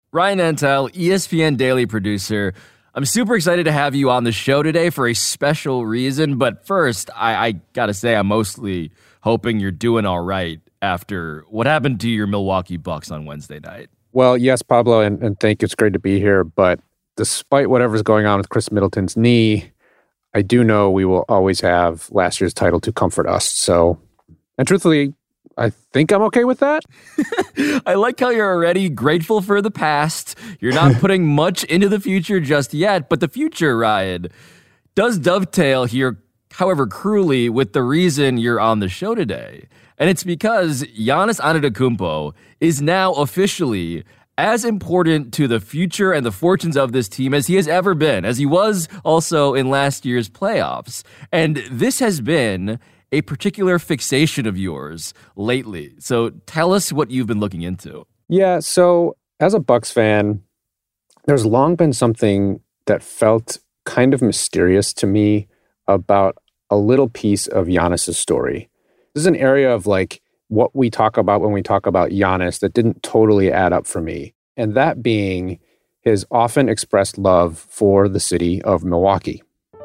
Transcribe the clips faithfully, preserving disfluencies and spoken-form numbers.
Ryan Nantel, E S P N Daily producer. I'm super excited to have you on the show today for a special reason. But first, I, I gotta say, I'm mostly hoping you're doing all right after what happened to your Milwaukee Bucks on Wednesday night. Well, yes, Pablo, and, and thank you. It's great to be here. But despite whatever's going on with Chris Middleton's knee, I do know we will always have last year's title to comfort us. So, and truthfully, I think I'm okay with that. I like how you're already grateful for the past. You're not putting much into the future just yet, but the future, Ryan, does dovetail here, however cruelly, with the reason you're on the show today. And it's because Giannis Antetokounmpo is now officially as important to the future and the fortunes of this team as he has ever been, as he was also in last year's playoffs. And this has been a particular fixation of yours lately. So tell us what you've been looking into. Yeah, so as a Bucks fan, there's long been something that felt kind of mysterious to me about a little piece of Giannis's story. This is an area of like what we talk about when we talk about Giannis that didn't totally add up for me. And that being his often expressed love for the city of Milwaukee.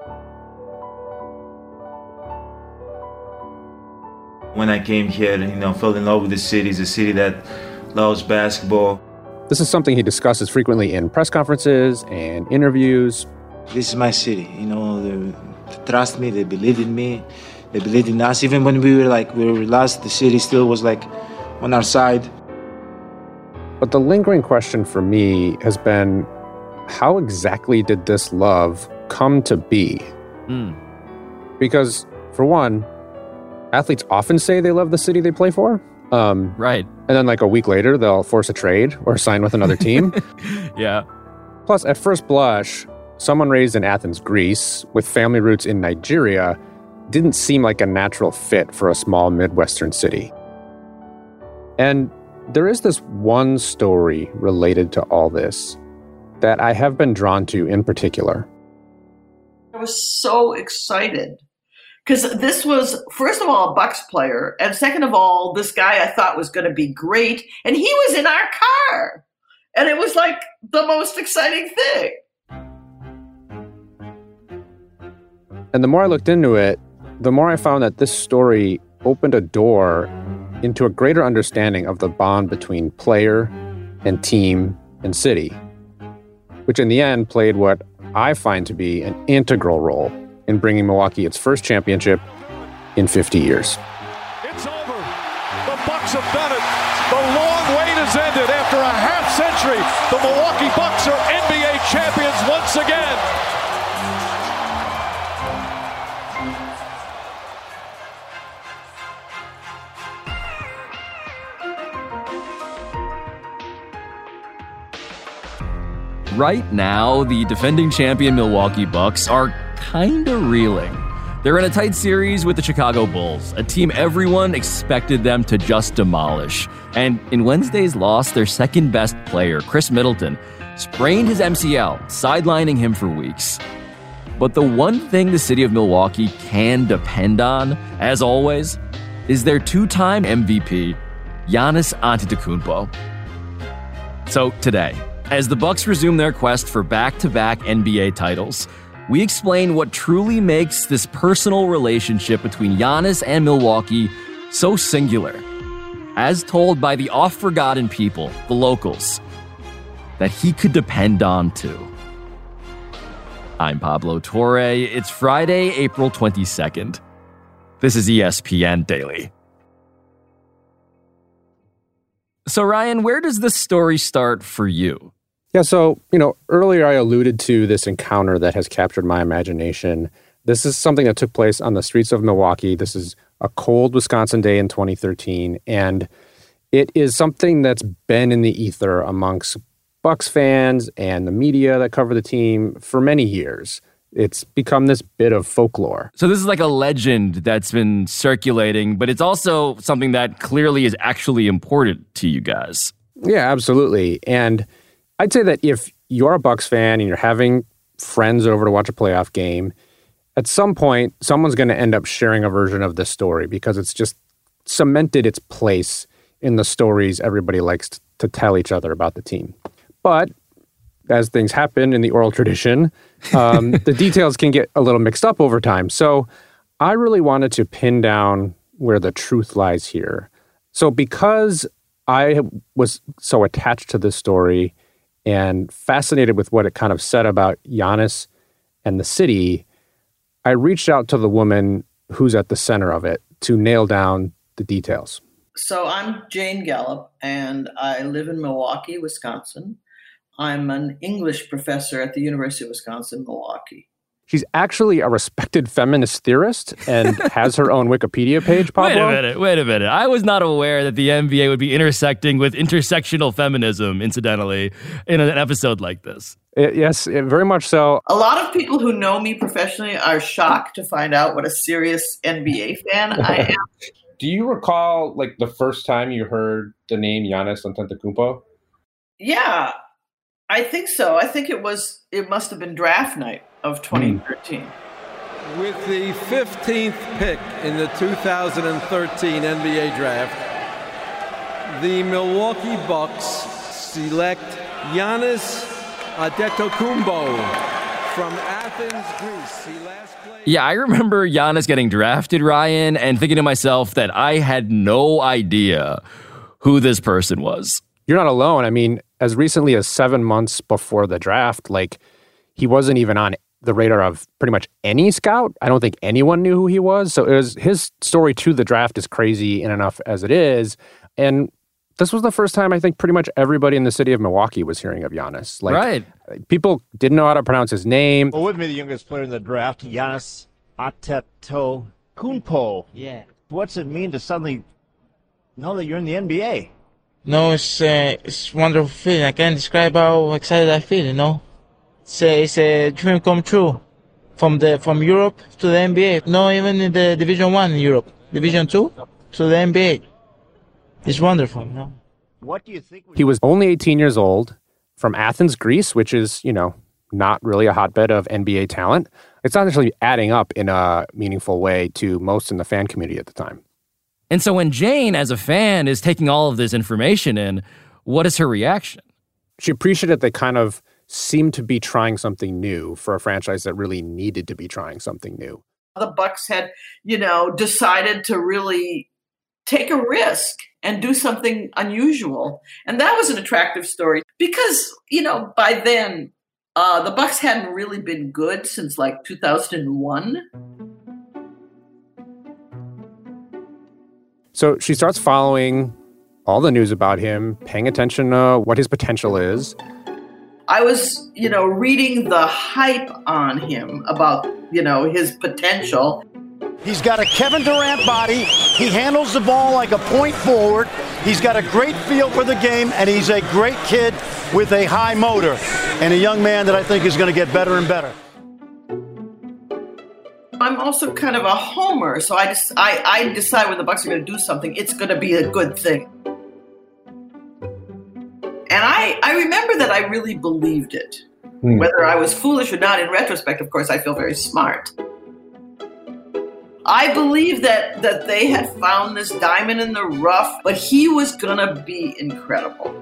When I came here, you know, fell in love with the city. It's a city that loves basketball. This is something he discusses frequently in press conferences and interviews. This is my city. You know, they, they trust me. They believe in me. They believed in us. Even when we were like, we were lost, the city still was like on our side. But the lingering question for me has been, how exactly did this love come to be? Mm. Because, for one, athletes often say they love the city they play for. Um, right. And then like a week later, they'll force a trade or sign with another team. Yeah. Plus, at first blush, someone raised in Athens, Greece, with family roots in Nigeria, didn't seem like a natural fit for a small Midwestern city. And there is this one story related to all this that I have been drawn to in particular. I was so excited because this was, first of all, a Bucks player, and second of all, this guy I thought was going to be great, and he was in our car, and it was like the most exciting thing. And the more I looked into it, the more I found that this story opened a door into a greater understanding of the bond between player and team and city, which in the end played what I find to be an integral role in bringing Milwaukee its first championship in fifty years. It's over. The Bucks have done it. The long wait has ended. After a half century, the Milwaukee Bucks are N B A champions once again. Right now, the defending champion Milwaukee Bucks are kind of reeling. They're in a tight series with the Chicago Bulls, a team everyone expected them to just demolish. And in Wednesday's loss, their second-best player, Chris Middleton, sprained his M C L, sidelining him for weeks. But the one thing the city of Milwaukee can depend on, as always, is their two-time M V P, Giannis Antetokounmpo. So today, as the Bucks resume their quest for back-to-back N B A titles, we explain what truly makes this personal relationship between Giannis and Milwaukee so singular, as told by the oft-forgotten people, the locals, that he could depend on too. I'm Pablo Torre. It's Friday, April twenty-second. This is E S P N Daily. So, Ryan, where does this story start for you? Yeah, so, you know, earlier I alluded to this encounter that has captured my imagination. This is something that took place on the streets of Milwaukee. This is a cold Wisconsin day in twenty thirteen, and it is something that's been in the ether amongst Bucks fans and the media that cover the team for many years. It's become this bit of folklore. So this is like a legend that's been circulating, but it's also something that clearly is actually important to you guys. Yeah, absolutely. And I'd say that if you're a Bucks fan and you're having friends over to watch a playoff game, at some point, someone's going to end up sharing a version of this story because it's just cemented its place in the stories everybody likes to tell each other about the team. But as things happen in the oral tradition, um, the details can get a little mixed up over time. So I really wanted to pin down where the truth lies here. So because I was so attached to this story and fascinated with what it kind of said about Giannis and the city, I reached out to the woman who's at the center of it to nail down the details. So I'm Jane Gallup, and I live in Milwaukee, Wisconsin. I'm an English professor at the University of Wisconsin-Milwaukee. She's actually a respected feminist theorist and has her own Wikipedia page, Pablo. Wait a minute, wait a minute. I was not aware that the N B A would be intersecting with intersectional feminism, incidentally, in an episode like this. It, yes, it, very much so. A lot of people who know me professionally are shocked to find out what a serious N B A fan I am. Do you recall, like, the first time you heard the name Giannis Antetokounmpo? Yeah, I think so. I think it was, it must have been draft night of twenty thirteen. With the fifteenth pick in the two thousand thirteen N B A draft, the Milwaukee Bucks select Giannis Antetokounmpo from Athens, Greece. He last played. Yeah, I remember Giannis getting drafted, Ryan, and thinking to myself that I had no idea who this person was. You're not alone. I mean, as recently as seven months before the draft, like, he wasn't even on the radar of pretty much any scout. I don't think anyone knew who he was. So it was, his story to the draft is crazy in enough as it is. And this was the first time I think pretty much everybody in the city of Milwaukee was hearing of Giannis. Like, right. People didn't know how to pronounce his name. Well, with me, the youngest player in the draft, Giannis Antetokounmpo. Yeah. What's it mean to suddenly know that you're in the N B A? No, it's uh, it's a wonderful feeling. I can't describe how excited I feel, you know. It's a, it's a dream come true. From the from Europe to the N B A. No, even in the Division One in Europe. Division Two to the N B A. It's wonderful, you know. What do you think? He was only eighteen years old, from Athens, Greece, which is, you know, not really a hotbed of N B A talent. It's not necessarily adding up in a meaningful way to most in the fan community at the time. And so when Jane, as a fan, is taking all of this information in, what is her reaction? She appreciated they kind of seemed to be trying something new for a franchise that really needed to be trying something new. The Bucks had, you know, decided to really take a risk and do something unusual. And that was an attractive story because, you know, by then, uh, the Bucks hadn't really been good since like two thousand one. So she starts following all the news about him, paying attention to what his potential is. I was, you know, reading the hype on him about, you know, his potential. He's got a Kevin Durant body. He handles the ball like a point forward. He's got a great feel for the game, and he's a great kid with a high motor and a young man that I think is going to get better and better. I'm also kind of a homer, so I just I, I decide when the Bucks are going to do something, it's going to be a good thing. And I, I remember that I really believed it. Hmm. Whether I was foolish or not, in retrospect, of course, I feel very smart. I believe that, that they had found this diamond in the rough, but he was going to be incredible.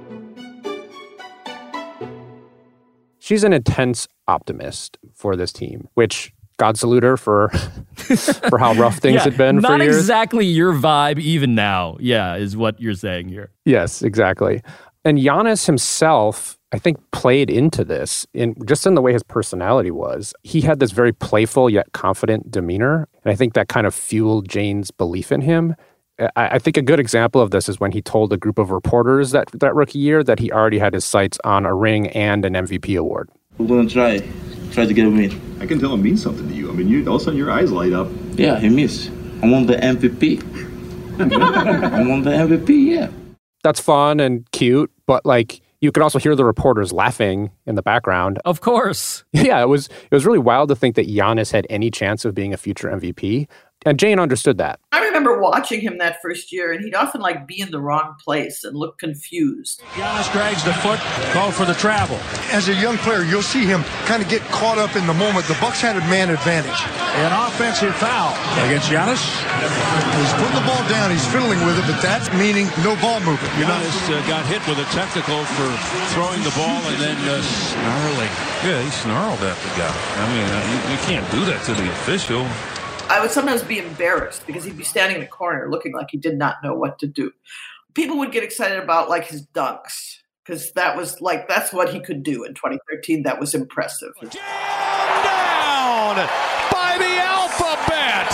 She's an intense optimist for this team, which... God salute her for for how rough things yeah, had been for years. Not exactly your vibe even now, yeah, is what you're saying here. Yes, exactly. And Giannis himself, I think, played into this in just in the way his personality was. He had this very playful yet confident demeanor, and I think that kind of fueled Jane's belief in him. I, I think a good example of this is when he told a group of reporters that, that rookie year that he already had his sights on a ring and an M V P award. We're going to try. Try to get a win. I can tell it means something to you. I mean, you all of a sudden your eyes light up. Yeah, he means. I want the M V P. I want the M V P, yeah. That's fun and cute, but like you could also hear the reporters laughing in the background. Of course. Yeah, it was it was really wild to think that Giannis had any chance of being a future M V P. And Jane understood that. I remember watching him that first year, and he'd often like be in the wrong place and look confused. Giannis drags the foot, call for the travel. As a young player, you'll see him kind of get caught up in the moment. The Bucks had a man advantage. An offensive foul against Giannis. He's putting the ball down. He's fiddling with it, but that's meaning no ball movement. Giannis uh, got hit with a technical for throwing the ball and then uh, snarling. Yeah, he snarled at the guy. I mean, uh, you, you can't do that to the official. I would sometimes be embarrassed because he'd be standing in the corner looking like he did not know what to do. People would get excited about like his dunks because that was like, that's what he could do in twenty thirteen. That was impressive. Down by the alphabet.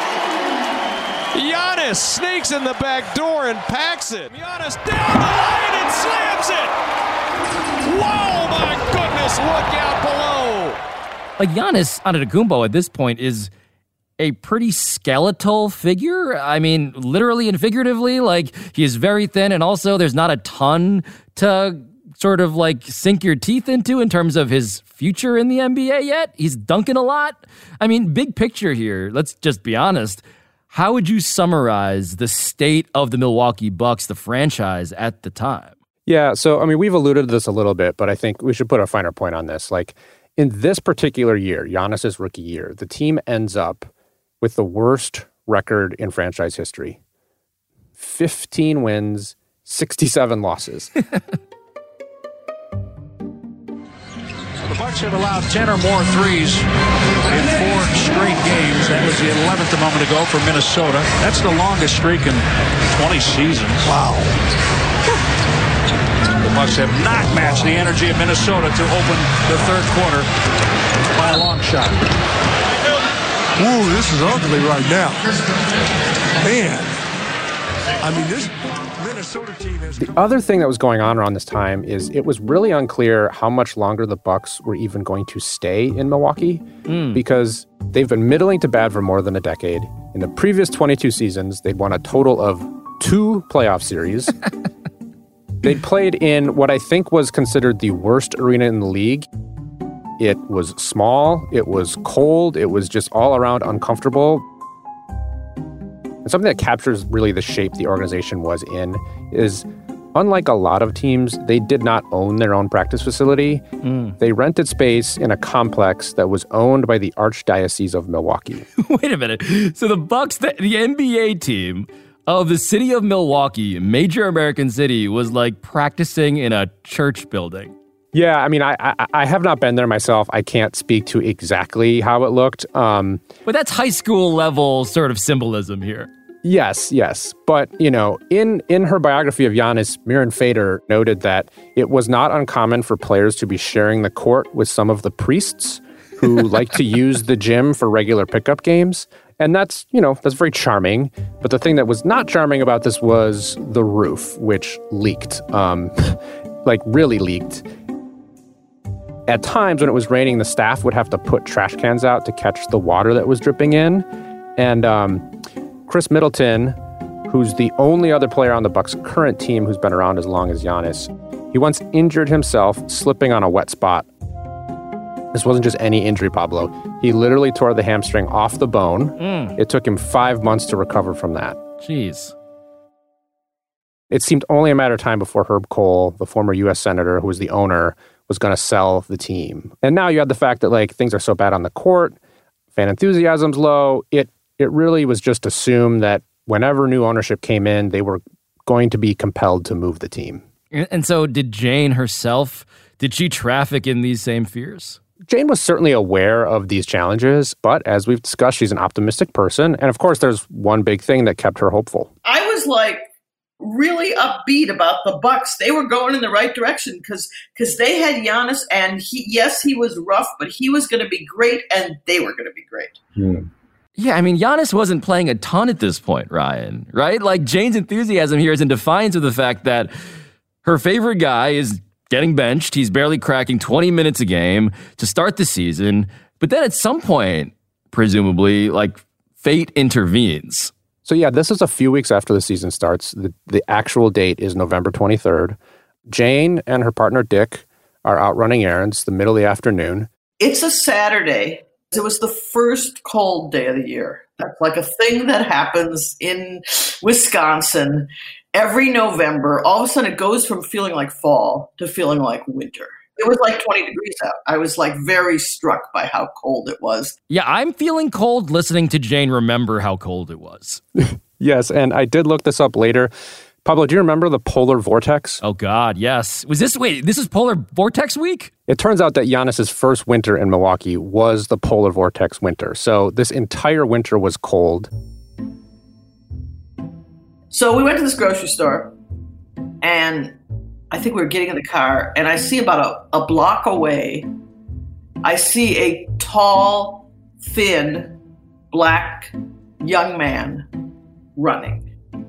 Giannis sneaks in the back door and packs it. Giannis down the line and slams it. Whoa, my goodness, look out below. Like Giannis Antetokounmpo at this point is a pretty skeletal figure. I mean, literally and figuratively, like he is very thin, and also there's not a ton to sort of like sink your teeth into in terms of his future in the N B A yet. He's dunking a lot. I mean, big picture here, let's just be honest. How would you summarize the state of the Milwaukee Bucks, the franchise at the time? Yeah, so I mean, we've alluded to this a little bit, but I think we should put a finer point on this. Like in this particular year, Giannis's rookie year, the team ends up with the worst record in franchise history. fifteen wins, sixty-seven losses. The Bucks have allowed ten or more threes in four straight games. That was the eleventh a moment ago for Minnesota. That's the longest streak in twenty seasons. Wow. The Bucks have not matched the energy of Minnesota to open the third quarter by a long shot. Ooh, this is ugly right now. Man. I mean, this Minnesota team has... The other thing that was going on around this time is it was really unclear how much longer the Bucks were even going to stay in Milwaukee mm. because they've been middling to bad for more than a decade. In the previous twenty-two seasons, they'd won a total of two playoff series. They'd played in what I think was considered the worst arena in the league. It was small, it was cold, it was just all around uncomfortable. And something that captures really the shape the organization was in is, unlike a lot of teams, they did not own their own practice facility. Mm. They rented space in a complex that was owned by the Archdiocese of Milwaukee. Wait a minute. So the Bucks, the, the N B A team of the city of Milwaukee, major American city, was like practicing in a church building. Yeah, I mean, I, I I have not been there myself. I can't speak to exactly how it looked. Um, but that's high school level sort of symbolism here. Yes, yes. But, you know, in, in her biography of Giannis, Miran Fader noted that it was not uncommon for players to be sharing the court with some of the priests who like to use the gym for regular pickup games. And that's, you know, that's very charming. But the thing that was not charming about this was the roof, which leaked, um, like really leaked. At times when it was raining, the staff would have to put trash cans out to catch the water that was dripping in. And um, Chris Middleton, who's the only other player on the Bucks' current team who's been around as long as Giannis, he once injured himself slipping on a wet spot. This wasn't just any injury, Pablo. He literally tore the hamstring off the bone. Mm. It took him five months to recover from that. Jeez. It seemed only a matter of time before Herb Kohl, the former U S senator who was the owner, was going to sell the team. And now you had the fact that like things are so bad on the court, fan enthusiasm's low. It it really was just assumed that whenever new ownership came in, they were going to be compelled to move the team. And so did Jane herself, did she traffic in these same fears? Jane was certainly aware of these challenges, but as we've discussed, she's an optimistic person. And of course, there's one big thing that kept her hopeful. I was like, really upbeat about the Bucks. They were going in the right direction because because they had Giannis, and he yes, he was rough, but he was going to be great, and they were going to be great. Hmm. Yeah, I mean, Giannis wasn't playing a ton at this point, Ryan, right? Like, Jane's enthusiasm here is in defiance of the fact that her favorite guy is getting benched. He's barely cracking twenty minutes a game to start the season. But then at some point, presumably, like, fate intervenes. So yeah, this is a few weeks after the season starts. The, the actual date is November twenty-third. Jane and her partner Dick are out running errands the middle of the afternoon. It's a Saturday, It was the first cold day of the year. That's like a thing that happens in Wisconsin every November. All of a sudden it goes from feeling like fall to feeling like winter. It was like twenty degrees out. I was like very struck by how cold it was. Yeah, I'm feeling cold listening to Jane remember how cold it was. Yes, and I did look this up later. Pablo, do you remember the polar vortex? Oh, God, yes. Was this, wait, this is polar vortex week? It turns out that Giannis's first winter in Milwaukee was the polar vortex winter. So this entire winter was cold. So we went to this grocery store, and I think we were getting in the car, and I see about a, a block away, I see a tall, thin, black young man running.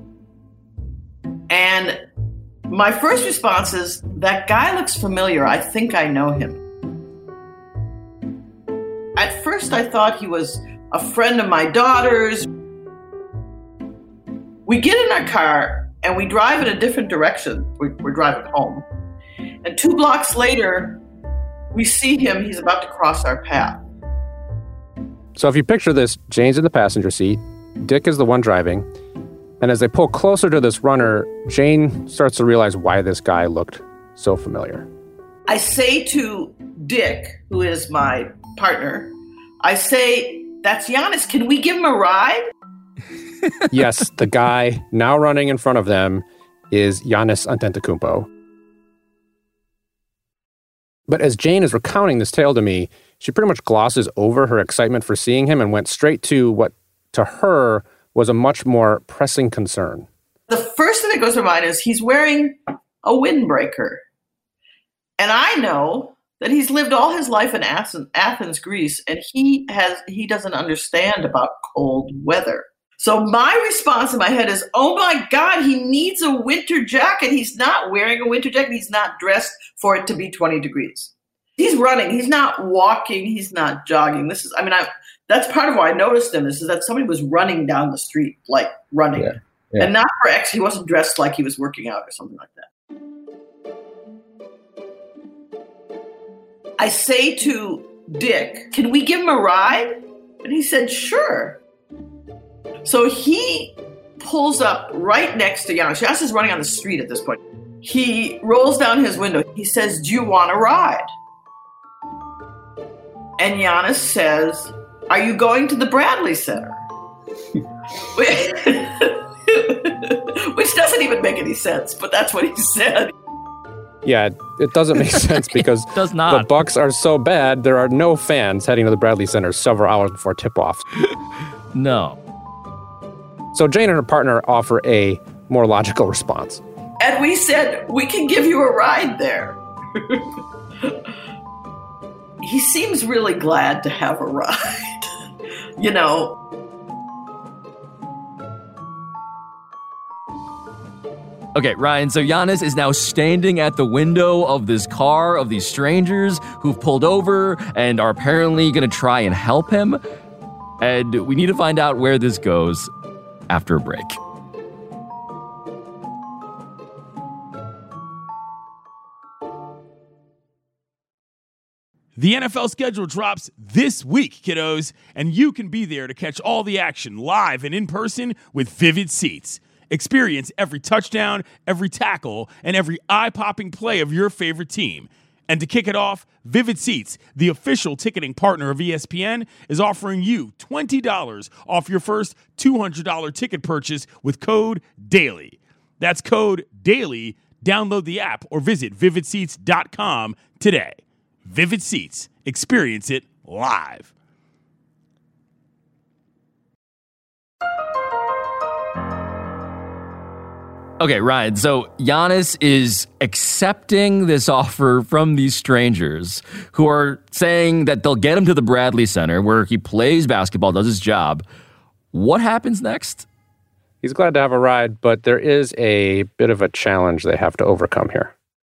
And my first response is, that guy looks familiar. I think I know him. At first, I thought he was a friend of my daughter's. We get in our car and we drive in a different direction. We're, we're driving home. And two blocks later, we see him. He's about to cross our path. So if you picture this, Jane's in the passenger seat. Dick is the one driving. And as they pull closer to this runner, Jane starts to realize why this guy looked so familiar. I say to Dick, who is my partner, I say, that's Giannis. Can we give him a ride? Yes, the guy now running in front of them is Giannis Antetokounmpo. But as Jane is recounting this tale to me, she pretty much glosses over her excitement for seeing him and went straight to what, to her, was a much more pressing concern. The first thing that goes to mind is he's wearing a windbreaker. And I know that he's lived all his life in Athens, Athens, Greece, and he has he doesn't understand about cold weather. So my response in my head is, oh my God, he needs a winter jacket. He's not wearing a winter jacket. He's not dressed for it to be twenty degrees. He's running. He's not walking. He's not jogging. This is, I mean, I, that's part of why I noticed him, is, is that somebody was running down the street, like running. Yeah, yeah. And not for X, he wasn't dressed like he was working out or something like that. I say to Dick, can we give him a ride? And he said, sure. So he pulls up right next to Giannis. Giannis is running on the street at this point. He rolls down his window. He says, do you want a ride? And Giannis says, are you going to the Bradley Center? Which doesn't even make any sense, but that's what he said. Yeah, it doesn't make sense because does not. The Bucks are so bad, there are no fans heading to the Bradley Center several hours before tip-off. No. So Jane and her partner offer a more logical response. And we said, we can give you a ride there. He seems really glad to have a ride, you know. Okay, Ryan, so Giannis is now standing at the window of this car of these strangers who've pulled over and are apparently going to try and help him. And we need to find out where this goes after a break. The N F L schedule drops this week, kiddos, and you can be there to catch all the action live and in person with Vivid Seats. Experience every touchdown, every tackle, and every eye-popping play of your favorite team. And to kick it off, Vivid Seats, the official ticketing partner of E S P N, is offering you twenty dollars off your first two hundred dollars ticket purchase with code DAILY. That's code DAILY. Download the app or visit vivid seats dot com today. Vivid Seats. Experience it live. Okay, Ryan, so Giannis is accepting this offer from these strangers who are saying that they'll get him to the Bradley Center where he plays basketball, does his job. What happens next? He's glad to have a ride, but there is a bit of a challenge they have to overcome here.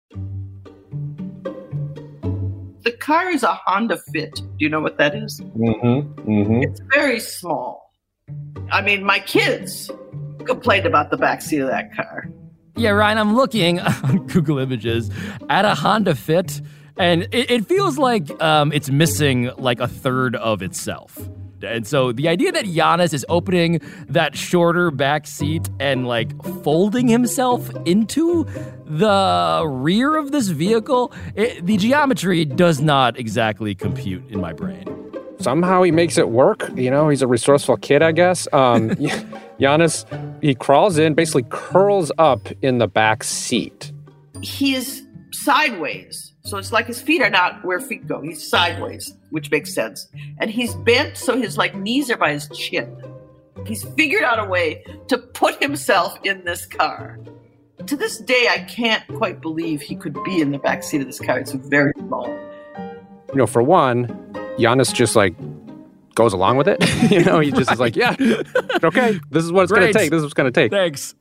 The car is a Honda Fit. Do you know what that is? Mm-hmm. Mm-hmm. It's very small. I mean, my kids complained about the backseat of that car. Yeah, Ryan, I'm looking on Google Images at a Honda Fit, And it, it feels like um, it's missing like a third of itself. And so the idea that Giannis is opening that shorter back seat and like folding himself into the rear of this vehicle, it, the geometry does not exactly compute in my brain. Somehow he makes it work. You know, he's a resourceful kid, I guess. Um, Giannis, he crawls in, basically curls up in the back seat. He is sideways. So it's like his feet are not where feet go. He's sideways, which makes sense. And he's bent so his like knees are by his chin. He's figured out a way to put himself in this car. To this day, I can't quite believe he could be in the back seat of this car. It's very small. You know, for one, Giannis just like goes along with it. You know, he just is like, yeah, okay, this is what it's going to take. This is what's going to take. Thanks.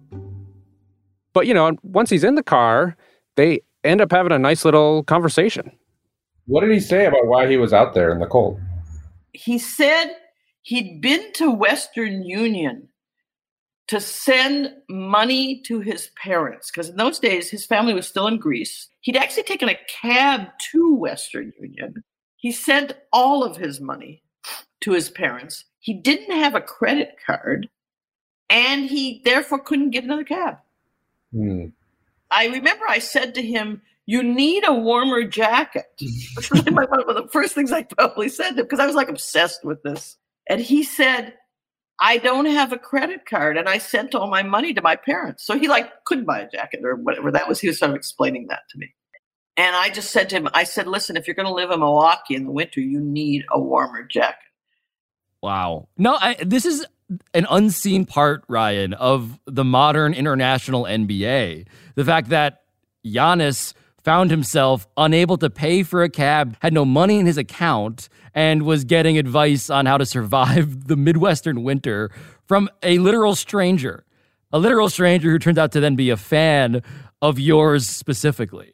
But, you know, once he's in the car, they end up having a nice little conversation. What did he say about why he was out there in the cold? He said he'd been to Western Union to send money to his parents, because in those days, his family was still in Greece. He'd actually taken a cab to Western Union. He sent all of his money to his parents. He didn't have a credit card, and he therefore couldn't get another cab. Hmm. I remember I said to him, you need a warmer jacket. One of the first things I probably said to him, because I was like obsessed with this. And he said, I don't have a credit card, and I sent all my money to my parents. So he like couldn't buy a jacket or whatever. That was, he was sort of explaining that to me. And I just said to him, I said, listen, if you're going to live in Milwaukee in the winter, you need a warmer jacket. Wow. No, I, this is an unseen part, Ryan, of the modern international N B A. The fact that Giannis found himself unable to pay for a cab, had no money in his account, and was getting advice on how to survive the Midwestern winter from a literal stranger. A literal stranger who turns out to then be a fan of yours specifically.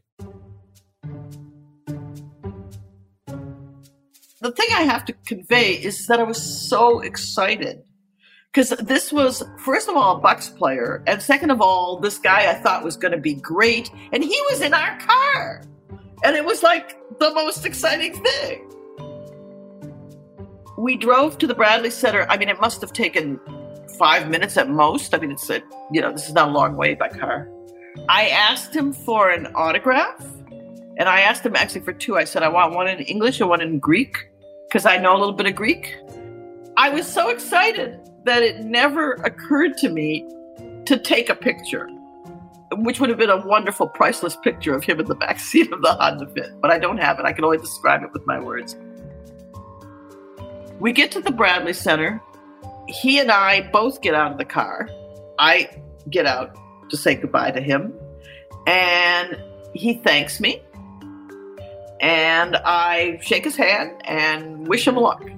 The thing I have to convey is that I was so excited. Because this was, first of all, a Bucks player, and second of all, this guy I thought was going to be great, and he was in our car. And it was like the most exciting thing. We drove to the Bradley Center. I mean, it must have taken five minutes at most. I mean, it's a, you know, this is not a long way by car. I asked him for an autograph, and I asked him actually for two. I said, I want one in English and one in Greek, because I know a little bit of Greek. I was so excited that it never occurred to me to take a picture, which would have been a wonderful, priceless picture of him in the backseat of the Honda Fit. But I don't have it. I can only describe it with my words. We get to the Bradley Center. He and I both get out of the car. I get out to say goodbye to him. And he thanks me. And I shake his hand and wish him luck.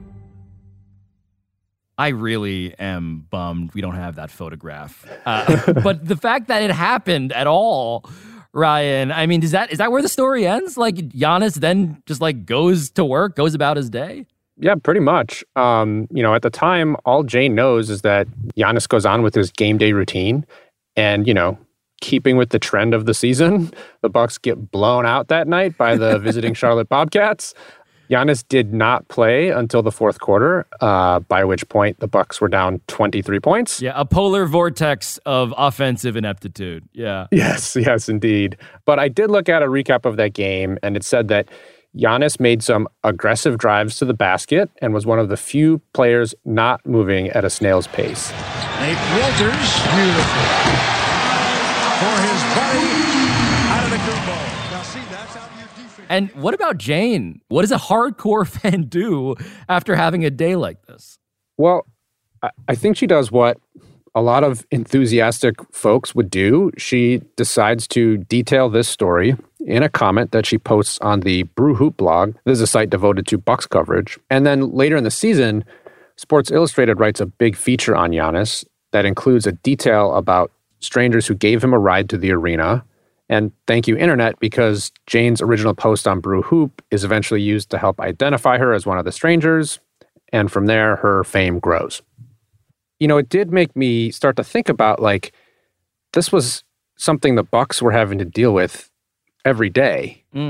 I really am bummed we don't have that photograph. Uh, but the fact that it happened at all, Ryan, I mean, is that is that where the story ends? Like Giannis then just like goes to work, goes about his day? Yeah, pretty much. Um, you know, at the time, all Jane knows is that Giannis goes on with his game day routine. And, you know, keeping with the trend of the season, the Bucks get blown out that night by the visiting Charlotte Bobcats. Giannis did not play until the fourth quarter, uh, by which point the Bucks were down twenty-three points. Yeah, a polar vortex of offensive ineptitude. Yeah. Yes, yes, indeed. But I did look at a recap of that game, and it said that Giannis made some aggressive drives to the basket and was one of the few players not moving at a snail's pace. Nate Walters, beautiful. For his buddy out of the group ball. Now see, that's how you defend. And what about Jane? What does a hardcore fan do after having a day like this? Well, I think she does what a lot of enthusiastic folks would do. She decides to detail this story in a comment that she posts on the Brew Hoop blog. This is a site devoted to Bucks coverage. And then later in the season, Sports Illustrated writes a big feature on Giannis that includes a detail about strangers who gave him a ride to the arena. And thank you, Internet, because Jane's original post on Brew Hoop is eventually used to help identify her as one of the strangers. And from there, her fame grows. You know, it did make me start to think about, like, this was something the Bucks were having to deal with every day. Mm.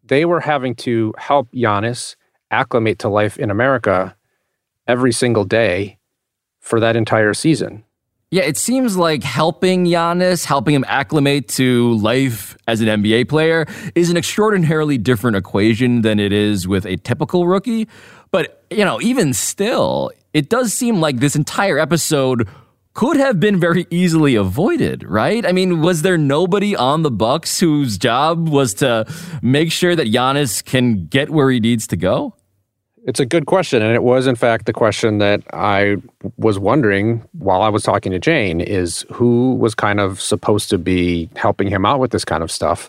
they were having to help Giannis acclimate to life in America every single day for that entire season. Yeah, it seems like helping Giannis, helping him acclimate to life as an N B A player is an extraordinarily different equation than it is with a typical rookie. But, you know, even still, it does seem like this entire episode could have been very easily avoided, right? I mean, was there nobody on the Bucks whose job was to make sure that Giannis can get where he needs to go? It's a good question, and it was, in fact, the question that I was wondering while I was talking to Jane, is who was kind of supposed to be helping him out with this kind of stuff.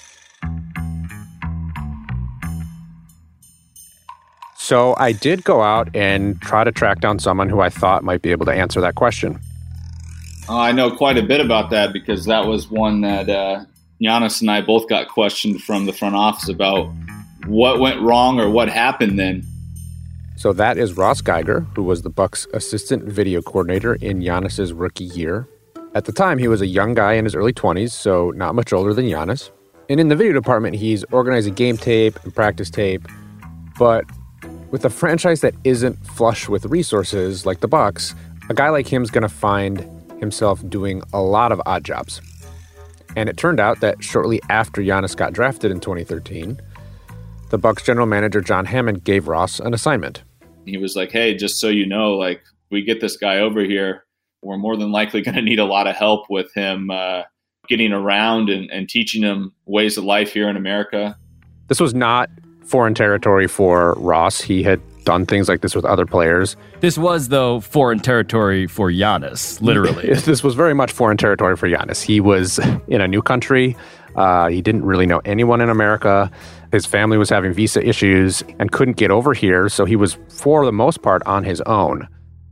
So I did go out and try to track down someone who I thought might be able to answer that question. Uh, I know quite a bit about that because that was one that uh, Giannis and I both got questioned from the front office about what went wrong or what happened then. So that is Ross Geiger, who was the Bucks' assistant video coordinator in Giannis's rookie year. At the time, he was a young guy in his early twenties, so not much older than Giannis. And in the video department, he's organizing game tape and practice tape. But with a franchise that isn't flush with resources like the Bucks, a guy like him is going to find himself doing a lot of odd jobs. And it turned out that shortly after Giannis got drafted in twenty thirteen, the Bucks general manager John Hammond gave Ross an assignment. He was like, hey, just so you know, like, we get this guy over here, we're more than likely going to need a lot of help with him uh, getting around and, and teaching him ways of life here in America. This was not foreign territory for Ross. He had done things like this with other players. This was, though, foreign territory for Giannis, literally. This was very much foreign territory for Giannis. He was in a new country. Uh, he didn't really know anyone in America. His family was having visa issues and couldn't get over here, so he was, for the most part, on his own.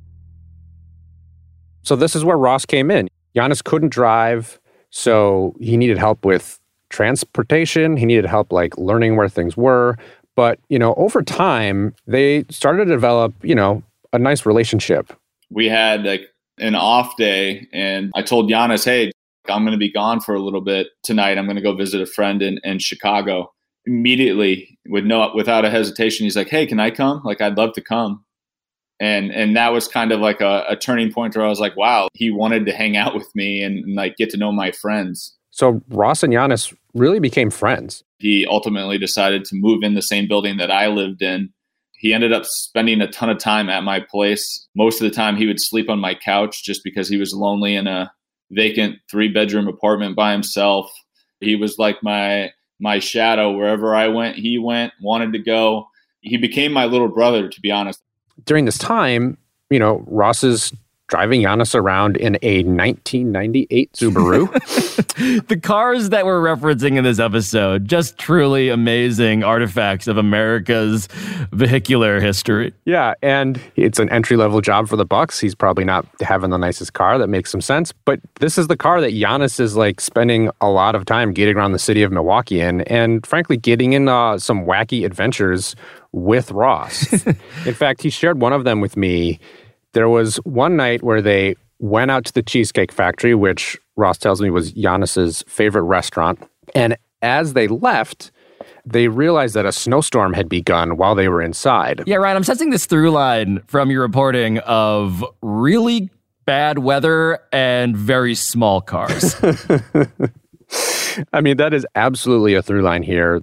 So this is where Ross came in. Giannis couldn't drive, so he needed help with transportation. He needed help, like, learning where things were. But, you know, over time, they started to develop, you know, a nice relationship. We had, like, an off day, and I told Giannis, hey, I'm going to be gone for a little bit tonight. I'm going to go visit a friend in, in Chicago. Immediately, with no, without a hesitation, he's like, hey, can I come? Like, I'd love to come. And and that was kind of like a, a turning point where I was like, wow, he wanted to hang out with me and, and like get to know my friends. So Ross and Giannis really became friends. He ultimately decided to move in the same building that I lived in. He ended up spending a ton of time at my place. Most of the time he would sleep on my couch just because he was lonely in a vacant three-bedroom apartment by himself. He was like my my shadow. Wherever I went, he went, wanted to go. He became my little brother, to be honest. During this time, you know, Ross is driving Giannis around in a nineteen ninety-eight Subaru. The cars that we're referencing in this episode, just truly amazing artifacts of America's vehicular history. Yeah, and it's an entry-level job for the Bucks. He's probably not having the nicest car. That makes some sense. But this is the car that Giannis is like spending a lot of time getting around the city of Milwaukee in, and frankly, getting in uh, some wacky adventures with Ross. In fact, he shared one of them with me. There was one night where they went out to the Cheesecake Factory, which Ross tells me was Giannis's favorite restaurant. And as they left, they realized that a snowstorm had begun while they were inside. Yeah, Ryan, I'm sensing this through line from your reporting of really bad weather and very small cars. I mean, that is absolutely a through line here.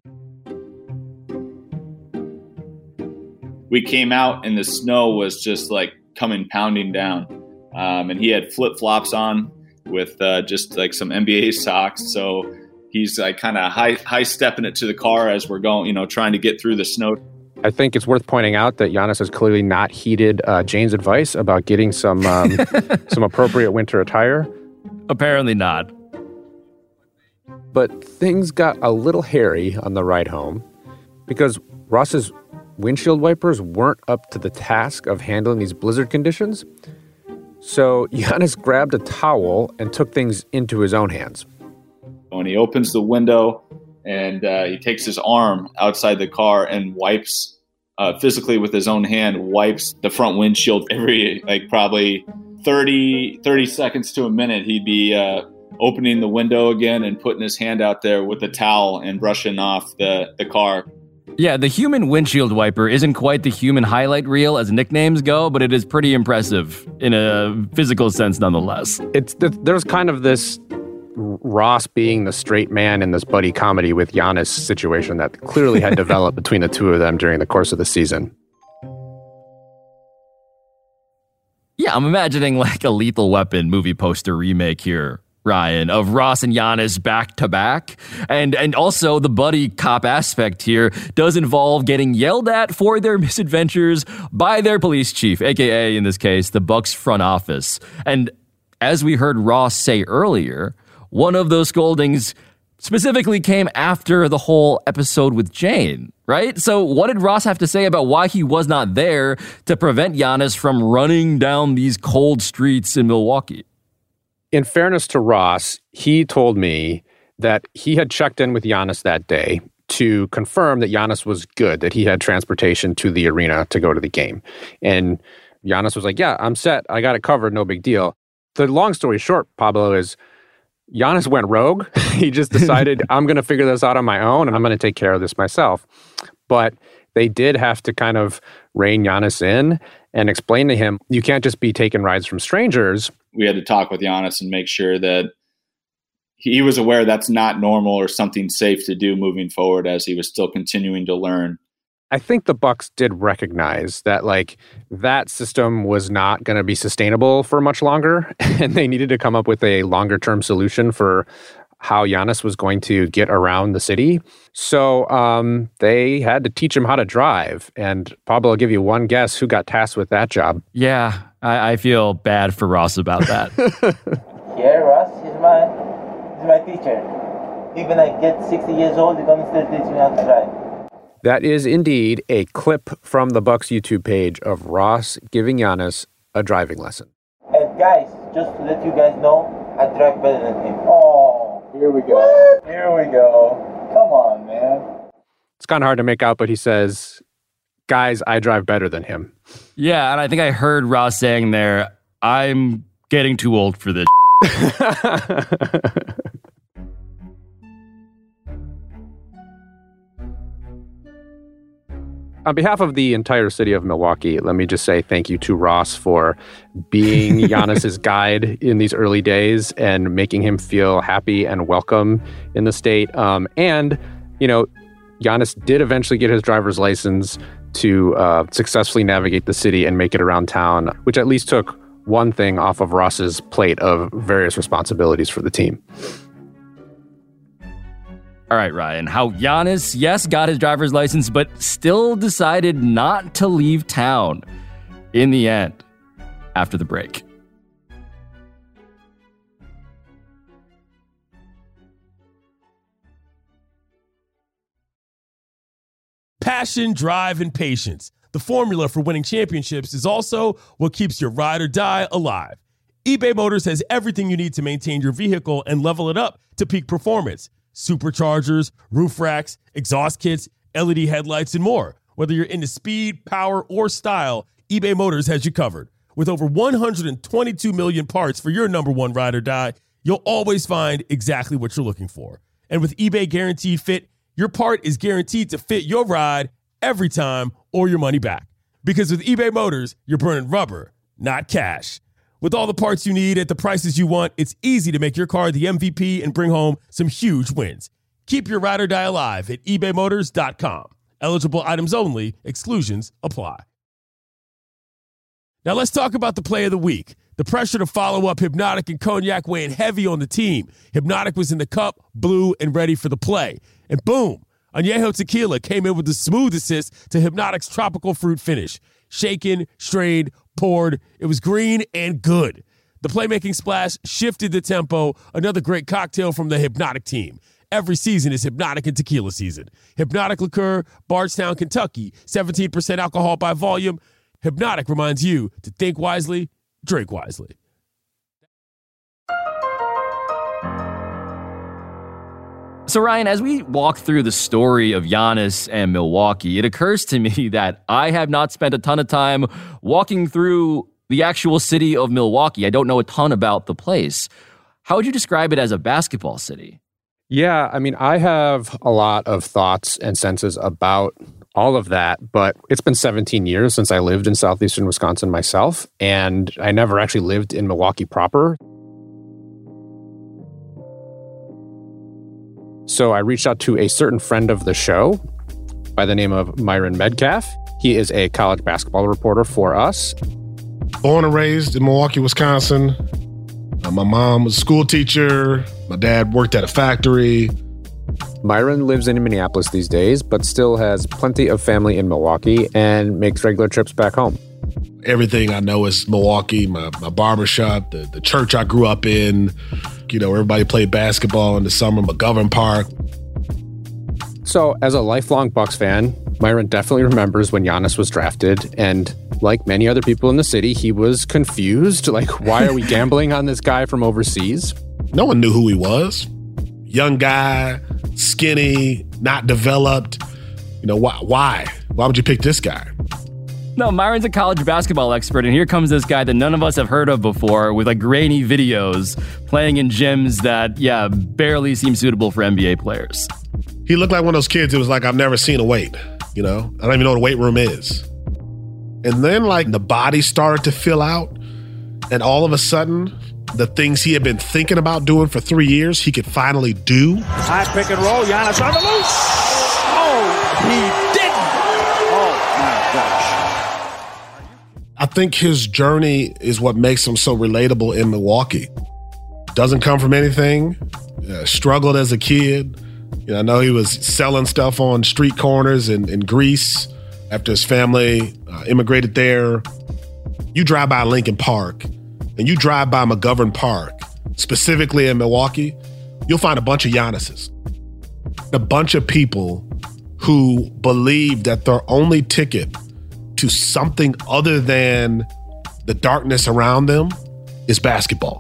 We came out and the snow was just like coming pounding down. Um, and he had flip-flops on with uh, just like some N B A socks. So he's like kind of high high stepping it to the car as we're going, you know, trying to get through the snow. I think it's worth pointing out that Giannis has clearly not heeded uh, Jane's advice about getting some um, some appropriate winter attire. Apparently not. But things got a little hairy on the ride home because Ross's windshield wipers weren't up to the task of handling these blizzard conditions. So Giannis grabbed a towel and took things into his own hands. When he opens the window and uh, he takes his arm outside the car and wipes uh, physically with his own hand, wipes the front windshield every like probably thirty, thirty seconds to a minute. He'd be uh, opening the window again and putting his hand out there with a towel and brushing off the, the car. Yeah, the human windshield wiper isn't quite the human highlight reel as nicknames go, but it is pretty impressive in a physical sense nonetheless. It's the, there's kind of this Ross being the straight man in this buddy comedy with Giannis situation that clearly had developed between the two of them during the course of the season. Yeah, I'm imagining like a Lethal Weapon movie poster remake here, Ryan, of Ross and Giannis back to back. And and also the buddy cop aspect here does involve getting yelled at for their misadventures by their police chief, aka in this case, the Bucks front office. And as we heard Ross say earlier, one of those scoldings specifically came after the whole episode with Jane, right? So what did Ross have to say about why he was not there to prevent Giannis from running down these cold streets in Milwaukee? In fairness to Ross, he told me that he had checked in with Giannis that day to confirm that Giannis was good, that he had transportation to the arena to go to the game. And Giannis was like, yeah, I'm set. I got it covered. No big deal. The long story short, Pablo, is Giannis went rogue. He just decided, I'm going to figure this out on my own, and I'm going to take care of this myself. But they did have to kind of rein Giannis in and explain to him, you can't just be taking rides from strangers. We had to talk with Giannis and make sure that he was aware that's not normal or something safe to do moving forward as he was still continuing to learn. I think the Bucks did recognize that, like, that system was not going to be sustainable for much longer, and they needed to come up with a longer-term solution for how Giannis was going to get around the city. So um, they had to teach him how to drive. And Pablo, I'll give you one guess who got tasked with that job. Yeah, I, I feel bad for Ross about that. Yeah, Ross, he's my, he's my teacher. Even I get sixty years old, he's going to still teach me how to drive. That is indeed a clip from the Bucks YouTube page of Ross giving Giannis a driving lesson. And guys, just to let you guys know, I drive better than him. Oh, here we go. What? Here we go. Come on, man. It's kind of hard to make out, but he says, guys, I drive better than him. Yeah, and I think I heard Ross saying there, I'm getting too old for this. On behalf of the entire city of Milwaukee, let me just say thank you to Ross for being Giannis's guide in these early days and making him feel happy and welcome in the state. Um, and, you know, Giannis did eventually get his driver's license to uh, successfully navigate the city and make it around town, which at least took one thing off of Ross's plate of various responsibilities for the team. All right, Ryan, how Giannis, yes, got his driver's license, but still decided not to leave town in the end after the break. Passion, drive, and patience. The formula for winning championships is also what keeps your ride or die alive. eBay Motors has everything you need to maintain your vehicle and level it up to peak performance. Superchargers, roof racks, exhaust kits, L E D headlights, and more. Whether you're into speed, power, or style, eBay Motors has you covered. With over one hundred twenty-two million parts for your number one ride or die, you'll always find exactly what you're looking for. And with eBay Guaranteed Fit, your part is guaranteed to fit your ride every time or your money back. Because with eBay Motors, you're burning rubber, not cash. With all the parts you need at the prices you want, it's easy to make your car the M V P and bring home some huge wins. Keep your ride or die alive at ebay motors dot com. Eligible items only. Exclusions apply. Now let's talk about the play of the week. The pressure to follow up Hypnotic and Cognac weighing heavy on the team. Hypnotic was in the cup, blue, and ready for the play. And boom, Añejo Tequila came in with the smooth assist to Hypnotic's tropical fruit finish. Shaken, strained, poured. It was green and good. The playmaking splash shifted the tempo. Another great cocktail from the Hypnotic team. Every season is Hypnotic and Tequila season. Hypnotic Liqueur, Bardstown, Kentucky. seventeen percent alcohol by volume. Hypnotic reminds you to think wisely, drink wisely. So, Ryan, as we walk through the story of Giannis and Milwaukee, it occurs to me that I have not spent a ton of time walking through the actual city of Milwaukee. I don't know a ton about the place. How would you describe it as a basketball city? Yeah, I mean, I have a lot of thoughts and senses about all of that, but it's been seventeen years since I lived in southeastern Wisconsin myself, and I never actually lived in Milwaukee proper. So I reached out to a certain friend of the show by the name of Myron Medcalf. He is a college basketball reporter for us. Born and raised in Milwaukee, Wisconsin. Uh, my mom was a school teacher. My dad worked at a factory. Myron lives in Minneapolis these days, but still has plenty of family in Milwaukee and makes regular trips back home. Everything I know is Milwaukee, my, my barbershop, the, the church I grew up in. You know, everybody played basketball in the summer, McGovern Park. So as a lifelong Bucks fan, Myron definitely remembers when Giannis was drafted. And like many other people in the city, he was confused. Like, why are we gambling on this guy from overseas? No one knew who he was. Young guy, skinny, not developed. You know, why? Why? Why would you pick this guy? No, Myron's a college basketball expert, and here comes this guy that none of us have heard of before with like grainy videos playing in gyms that, yeah, barely seem suitable for N B A players. He looked like one of those kids who was like, I've never seen a weight, you know? I don't even know what a weight room is. And then like the body started to fill out, and all of a sudden, the things he had been thinking about doing for three years, he could finally do. High pick and roll, Giannis on the loose. Oh, he didn't. Oh, my gosh. I think his journey is what makes him so relatable in Milwaukee. Doesn't come from anything. Uh, struggled as a kid. You know, I know he was selling stuff on street corners in, in Greece after his family uh, immigrated there. You drive by Lincoln Park and you drive by McGovern Park, specifically in Milwaukee, you'll find a bunch of Giannis's. A bunch of people who believe that their only ticket to something other than the darkness around them is basketball.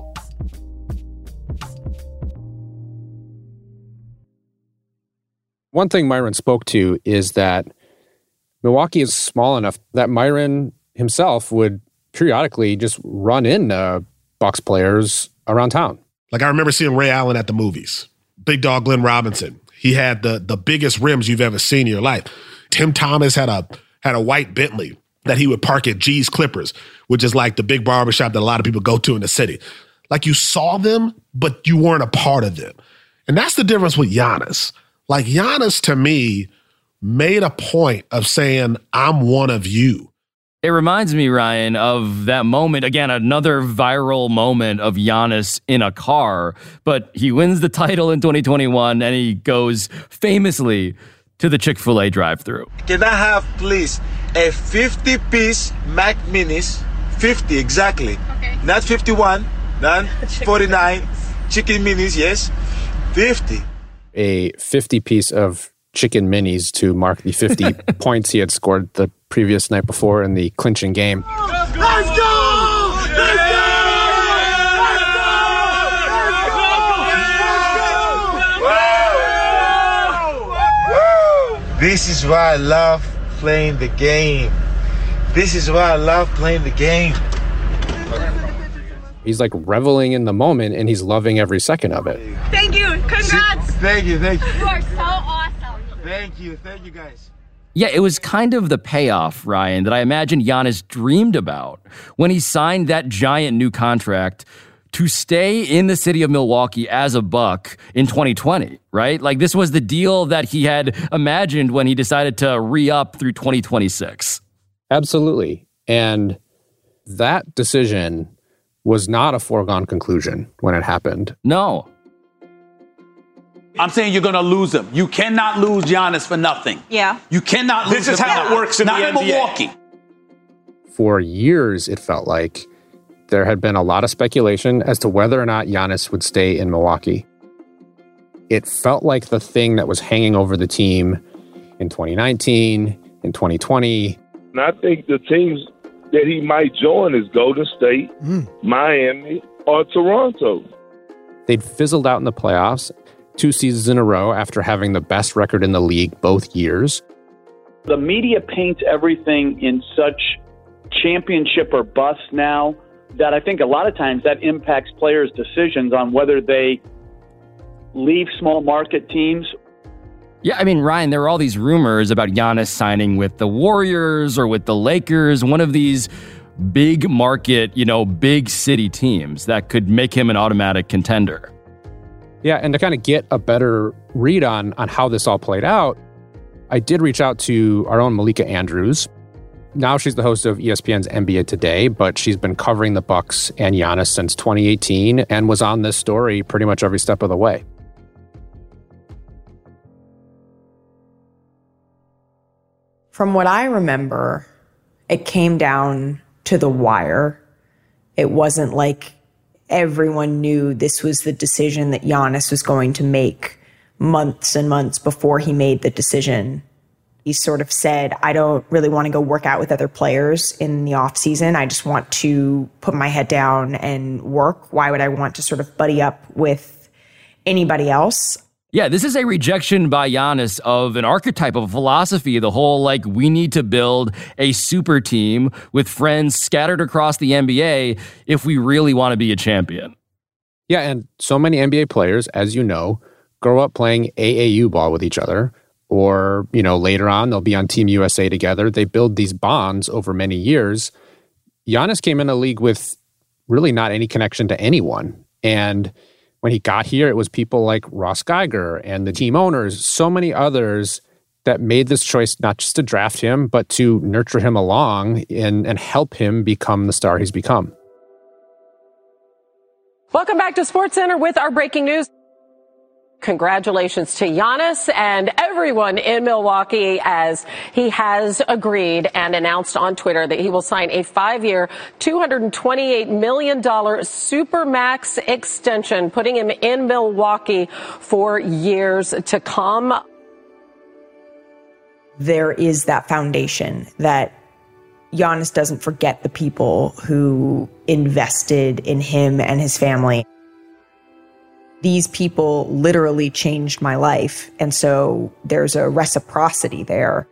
One thing Myron spoke to is that Milwaukee is small enough that Myron himself would periodically just run into Bucks players around town. Like I remember seeing Ray Allen at the movies. Big dog Glenn Robinson. He had the the biggest rims you've ever seen in your life. Tim Thomas had a had a white Bentley that he would park at G's Clippers, which is like the big barbershop that a lot of people go to in the city. Like you saw them, but you weren't a part of them. And that's the difference with Giannis. Like Giannis, to me, made a point of saying, I'm one of you. It reminds me, Ryan, of that moment, again, another viral moment of Giannis in a car, but he wins the title in twenty twenty-one and he goes famously to the Chick-fil-A drive-thru. Can I have, please, a fifty-piece Mac Minis, fifty exactly, okay. Not fifty-one, not forty-nine, chicken minis, yes, fifty. A fifty piece of chicken minis to mark the fifty points he had scored the previous night before in the clinching game. Let's go! Let's go! Let's go! This is why I love playing the game. This is why I love playing the game. He's like reveling in the moment and he's loving every second of it. Thank you. Congrats. Thank you. Thank you. You are so awesome. Thank you. Thank you, guys. Yeah, it was kind of the payoff, Ryan, that I imagine Giannis dreamed about when he signed that giant new contract to stay in the city of Milwaukee as a Buck in twenty twenty, right? Like this was the deal that he had imagined when he decided to re-up through twenty twenty-six. Absolutely. And that decision was not a foregone conclusion when it happened. No. I'm saying you're going to lose him. You cannot lose Giannis for nothing. Yeah. You cannot lose him. This is how it works in the N B A. Not in Milwaukee. For years, it felt like there had been a lot of speculation as to whether or not Giannis would stay in Milwaukee. It felt like the thing that was hanging over the team in twenty nineteen, in twenty twenty. And I think the teams that he might join is Golden State, mm. Miami, or Toronto. They'd fizzled out in the playoffs two seasons in a row after having the best record in the league both years. The media paints everything in such championship or bust now that I think a lot of times that impacts players' decisions on whether they leave small market teams. Yeah, I mean, Ryan, there were all these rumors about Giannis signing with the Warriors or with the Lakers, one of these big market, you know, big city teams that could make him an automatic contender. Yeah, and to kind of get a better read on, on how this all played out, I did reach out to our own Malika Andrews. Now she's the host of E S P N's N B A Today, but she's been covering the Bucks and Giannis since twenty eighteen and was on this story pretty much every step of the way. From what I remember, it came down to the wire. It wasn't like everyone knew this was the decision that Giannis was going to make months and months before he made the decision. He sort of said, I don't really want to go work out with other players in the off season. I just want to put my head down and work. Why would I want to sort of buddy up with anybody else? Yeah, this is a rejection by Giannis of an archetype of a philosophy, the whole, like, we need to build a super team with friends scattered across the N B A if we really want to be a champion. Yeah, and so many N B A players, as you know, grow up playing A A U ball with each other. Or, you know, later on, they'll be on Team U S A together. They build these bonds over many years. Giannis came in a league with really not any connection to anyone. And when he got here, it was people like Ross Geiger and the team owners, so many others that made this choice not just to draft him, but to nurture him along and, and help him become the star he's become. Welcome back to SportsCenter with our breaking news. Congratulations to Giannis and everyone in Milwaukee as he has agreed and announced on Twitter that he will sign a five-year, two hundred twenty-eight million dollars Supermax extension, putting him in Milwaukee for years to come. There is that foundation that Giannis doesn't forget the people who invested in him and his family. These people literally changed my life. And so there's a reciprocity there.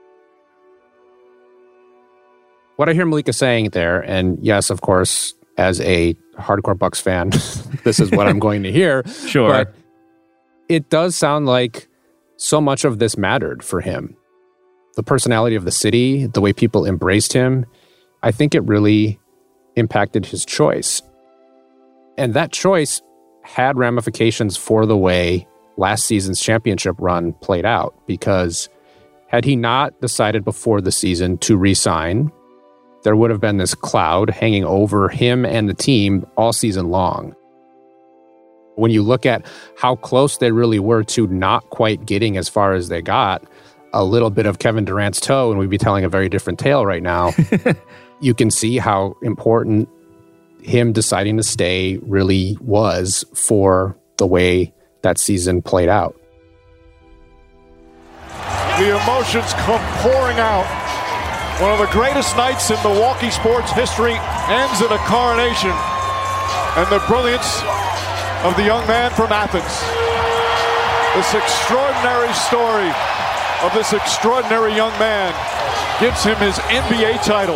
What I hear Malika saying there, and yes, of course, as a hardcore Bucks fan, this is what I'm going to hear. Sure. But it does sound like so much of this mattered for him. The personality of the city, the way people embraced him, I think it really impacted his choice. And that choice had ramifications for the way last season's championship run played out, because had he not decided before the season to re-sign, there would have been this cloud hanging over him and the team all season long. When you look at how close they really were to not quite getting as far as they got, a little bit of Kevin Durant's toe, and we'd be telling a very different tale right now, you can see how important him deciding to stay really was for the way that season played out. The emotions come pouring out. One of the greatest nights in Milwaukee sports history ends in a coronation. And the brilliance of the young man from Athens. This extraordinary story of this extraordinary young man gives him his N B A title.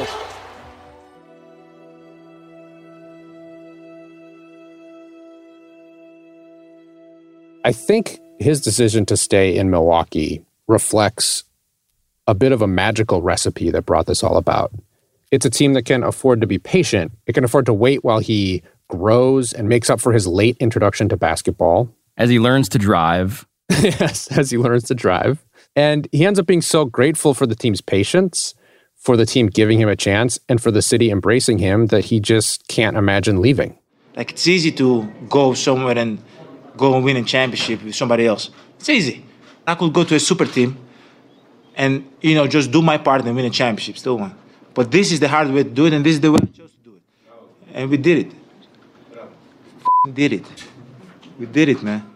I think his decision to stay in Milwaukee reflects a bit of a magical recipe that brought this all about. It's a team that can afford to be patient. It can afford to wait while he grows and makes up for his late introduction to basketball. As he learns to drive. Yes, as he learns to drive. And he ends up being so grateful for the team's patience, for the team giving him a chance, and for the city embracing him that he just can't imagine leaving. Like, it's easy to go somewhere and go and win a championship with somebody else. It's easy. I could go to a super team and, you know, just do my part and win a championship, still one. But this is the hard way to do it, and this is the way I chose to do it. And we did it. F***ing did it. We did it, man.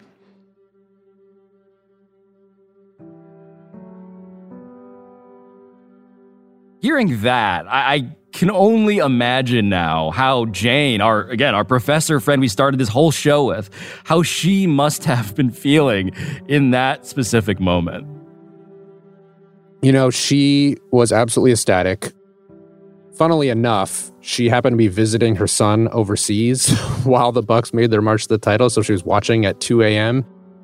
Hearing that, I, I can only imagine now how Jane, our again, our professor friend we started this whole show with, how she must have been feeling in that specific moment. You know, she was absolutely ecstatic. Funnily enough, she happened to be visiting her son overseas while the Bucks made their march to the title, so she was watching at two a.m.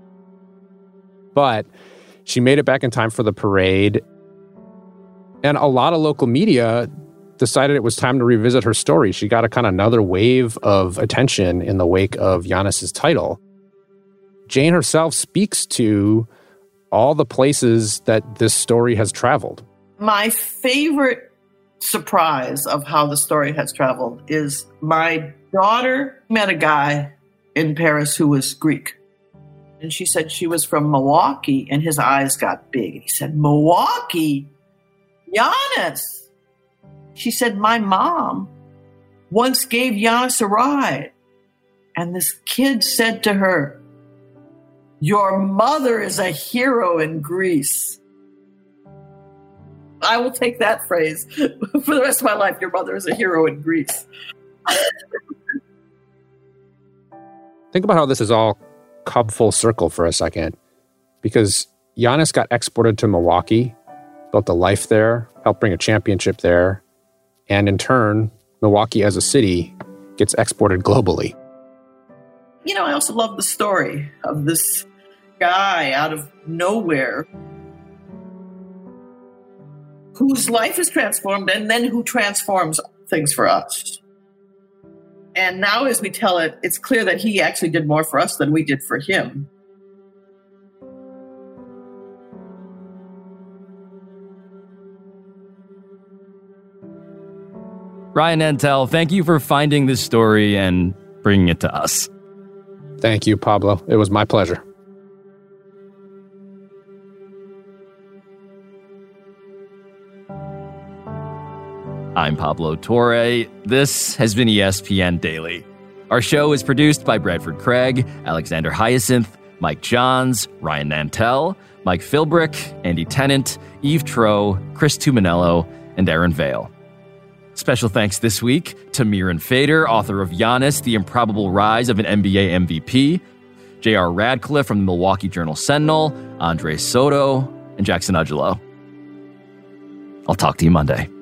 But she made it back in time for the parade, and a lot of local media decided it was time to revisit her story. She got a kind of another wave of attention in the wake of Giannis's title. Jane herself speaks to all the places that this story has traveled. My favorite surprise of how the story has traveled is my daughter met a guy in Paris who was Greek. And she said she was from Milwaukee, and his eyes got big. And he said, Milwaukee? Giannis? She said, my mom once gave Giannis a ride. And this kid said to her, your mother is a hero in Greece. I will take that phrase for the rest of my life. Your mother is a hero in Greece. Think about how this is all come full circle for a second. Because Giannis got exported to Milwaukee, built a life there, helped bring a championship there, and in turn, Milwaukee as a city gets exported globally. You know, I also love the story of this guy out of nowhere whose life is transformed and then who transforms things for us. And now as we tell it, it's clear that he actually did more for us than we did for him. Ryan Nantel, thank you for finding this story and bringing it to us. Thank you, Pablo. It was my pleasure. I'm Pablo Torre. This has been E S P N Daily. Our show is produced by Bradford Craig, Alexander Hyacinth, Mike Johns, Ryan Nantel, Mike Philbrick, Andy Tennant, Eve Troe, Chris Tuminello, and Aaron Vale. Special thanks this week to Miran Fader, author of Giannis, The Improbable Rise of an N B A M V P, J R Radcliffe from the Milwaukee Journal-Sentinel, Andre Soto, and Jackson Ugelo. I'll talk to you Monday.